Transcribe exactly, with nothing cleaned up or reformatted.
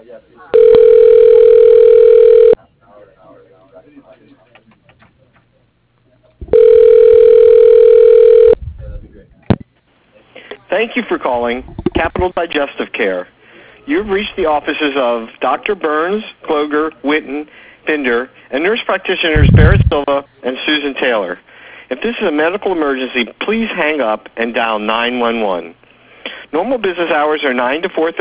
Thank you for calling Capital Digestive Care. You've reached the offices of Doctor Burns, Kloger, Witten, Pinder, and nurse practitioners Barrett Silva and Susan Taylor. If this is a medical emergency, please hang up and dial nine one one. Normal business hours are nine to four thirty.